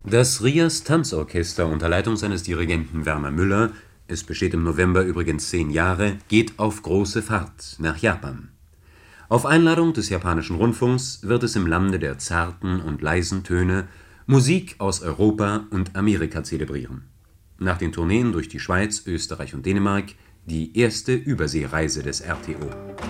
Das Rias Tanzorchester unter Leitung seines Dirigenten Werner Müller, es besteht im November übrigens 10 Jahre, geht auf große Fahrt nach Japan. Auf Einladung des japanischen Rundfunks wird es im Lande der zarten und leisen Töne Musik aus Europa und Amerika zelebrieren. Nach den Tourneen durch die Schweiz, Österreich und Dänemark die erste Überseereise des RTO.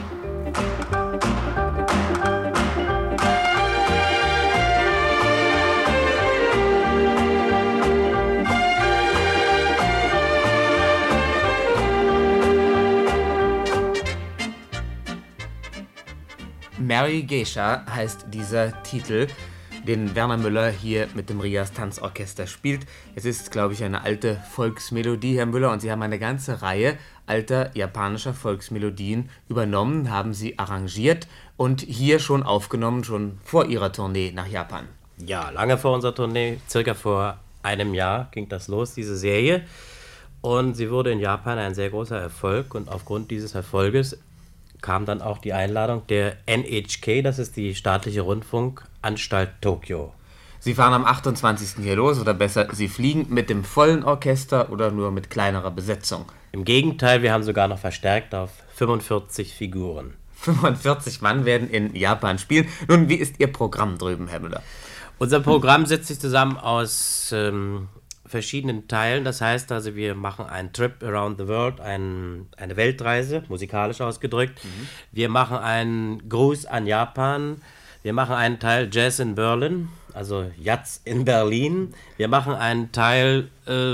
Mary Geisha heißt dieser Titel, den Werner Müller hier mit dem Rias Tanzorchester spielt. Es ist, glaube ich, eine alte Volksmelodie, Herr Müller, und Sie haben eine ganze Reihe alter japanischer Volksmelodien übernommen, haben sie arrangiert und hier schon aufgenommen, schon vor Ihrer Tournee nach Japan. Ja, lange vor unserer Tournee, circa vor einem Jahr ging das los, diese Serie. Und sie wurde in Japan ein sehr großer Erfolg und aufgrund dieses Erfolges kam dann auch die Einladung der NHK, das ist die staatliche Rundfunkanstalt Tokio. Sie fahren am 28. hier los, oder besser, Sie fliegen mit dem vollen Orchester oder nur mit kleinerer Besetzung? Im Gegenteil, wir haben sogar noch verstärkt auf 45 Figuren. 45 Mann werden in Japan spielen. Nun, wie ist Ihr Programm drüben, Herr Müller? Unser Programm setzt sich zusammen aus verschiedenen Teilen. Das heißt also, wir machen einen Trip around the world, eine Weltreise, musikalisch ausgedrückt. Wir machen einen Gruß an Japan. Wir machen einen Teil Jazz in Berlin, also Jazz in Berlin. Wir machen einen Teil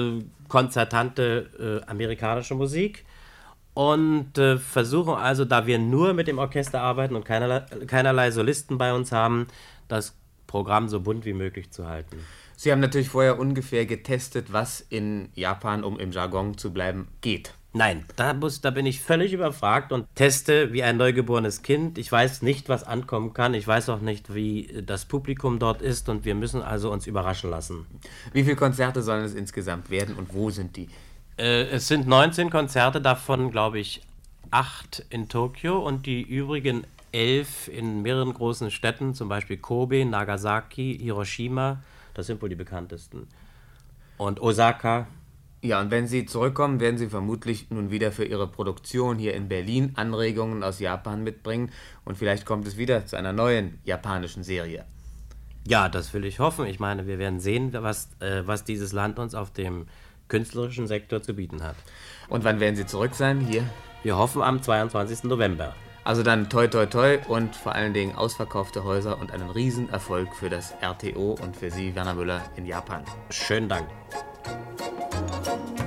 konzertante amerikanische Musik. Und versuchen also, da wir nur mit dem Orchester arbeiten und keinerlei Solisten bei uns haben, das Programm so bunt wie möglich zu halten. Sie haben natürlich vorher ungefähr getestet, was in Japan, um im Jargon zu bleiben, geht. Nein, da bin ich völlig überfragt und teste wie ein neugeborenes Kind. Ich weiß nicht, was ankommen kann. Ich weiß auch nicht, wie das Publikum dort ist und wir müssen also uns überraschen lassen. Wie viele Konzerte sollen es insgesamt werden und wo sind die? Es sind 19 Konzerte, davon glaube ich 8 in Tokio und die übrigen 11 in mehreren großen Städten, zum Beispiel Kobe, Nagasaki, Hiroshima, das sind wohl die bekanntesten, und Osaka. Ja, und wenn Sie zurückkommen, werden Sie vermutlich nun wieder für Ihre Produktion hier in Berlin Anregungen aus Japan mitbringen und vielleicht kommt es wieder zu einer neuen japanischen Serie. Ja, das will ich hoffen. Ich meine, wir werden sehen, was dieses Land uns auf dem künstlerischen Sektor zu bieten hat. Und wann werden Sie zurück sein hier? Wir hoffen am 22. November. Also dann toi toi toi und vor allen Dingen ausverkaufte Häuser und einen Riesenerfolg für das RTO und für Sie, Werner Müller, in Japan. Schönen Dank.